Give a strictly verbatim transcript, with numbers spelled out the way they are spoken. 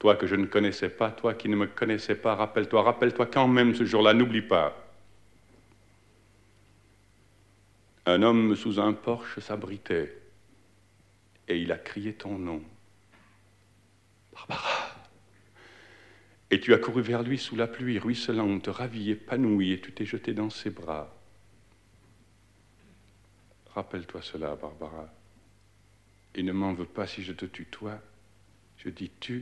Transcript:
Toi que je ne connaissais pas, toi qui ne me connaissais pas, rappelle-toi, rappelle-toi quand même ce jour-là, n'oublie pas. Un homme sous un porche s'abritait et il a crié ton nom. Barbara. Et tu as couru vers lui sous la pluie ruisselante, ravie, épanouie, et tu t'es jeté dans ses bras. Rappelle-toi cela, Barbara. Et ne m'en veux pas si je te tutoie. Je dis tu.